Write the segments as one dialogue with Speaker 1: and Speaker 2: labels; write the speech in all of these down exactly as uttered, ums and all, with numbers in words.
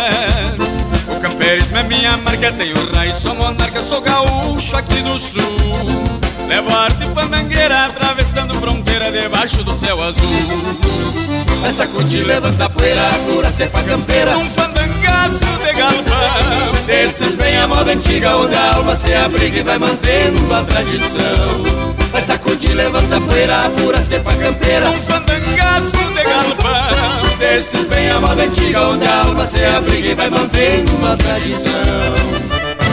Speaker 1: O campeirismo é minha marca, tenho raiz, sou monarca, sou gaúcho aqui do sul. Levo arte fandangueira, atravessando fronteira debaixo do céu azul.
Speaker 2: Vai sacudir, levanta a poeira, pura cepa campeira,
Speaker 1: Um fandangaço de galpão,
Speaker 2: desses bem a moda antiga, onde a alma se abriga e vai mantendo a tradição. Vai sacudir, levanta a poeira, pura cepa campeira,
Speaker 1: Um fandangaço de galpão,
Speaker 2: desses bem a moda antiga, onde a alma se abriga e vai mantendo a tradição.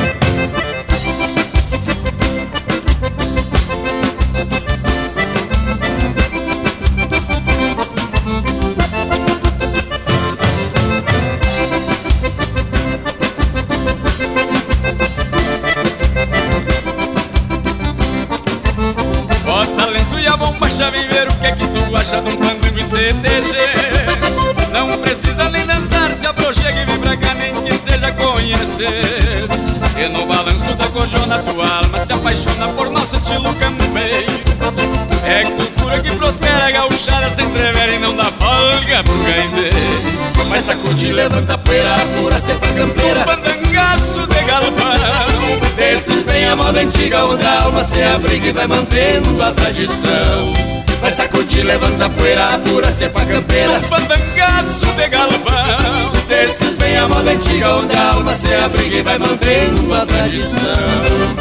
Speaker 1: Bota lenço e a bombacha, vem ver o que é que tu acha de um fandango em C T G. Não precisa nem dançar, te aproxega e vem pra cá, nem que seja conhecer. E no balanço da cordiona tua alma se apaixona por nosso estilo campeiro. É cultura que prospera, gauchada se entrevera e não dá folga pro gaiteiro.
Speaker 2: Vai sacudir, levanta a poeira, pura cepa campeira,
Speaker 1: Um fandangaço de galpão,
Speaker 2: desses bem a moda antiga, onde a alma se abriga e vai mantendo a tradição. Vai sacudir, levanta a poeira, pura cepa campeira,
Speaker 1: Um fandangaço de galpão,
Speaker 2: desses bem a moda antiga, onde a alma se abriga e vai mantendo a tradição.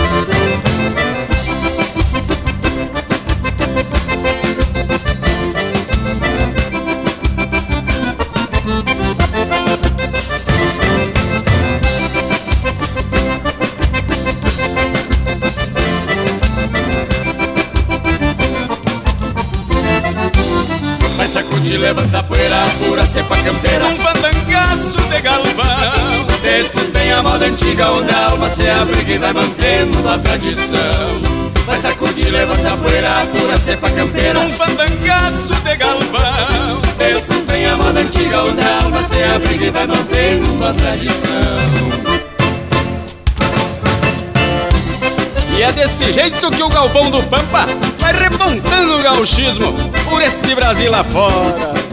Speaker 2: Vai sacudir, levanta a poeira, pura cepa campeira,
Speaker 1: Um fandangaço de galpão,
Speaker 2: desses bem a moda antiga, onde a alma se abriga e vai mantendo a tradição. Vai sacudir, levanta a poeira, pura cepa campeira,
Speaker 1: Um fandangaço de galpão,
Speaker 2: desses bem a moda antiga, onde a alma se abriga e vai mantendo a tradição.
Speaker 1: E é deste jeito que o galpão do Pampa vai remontando o gauchismo por este Brasil afora.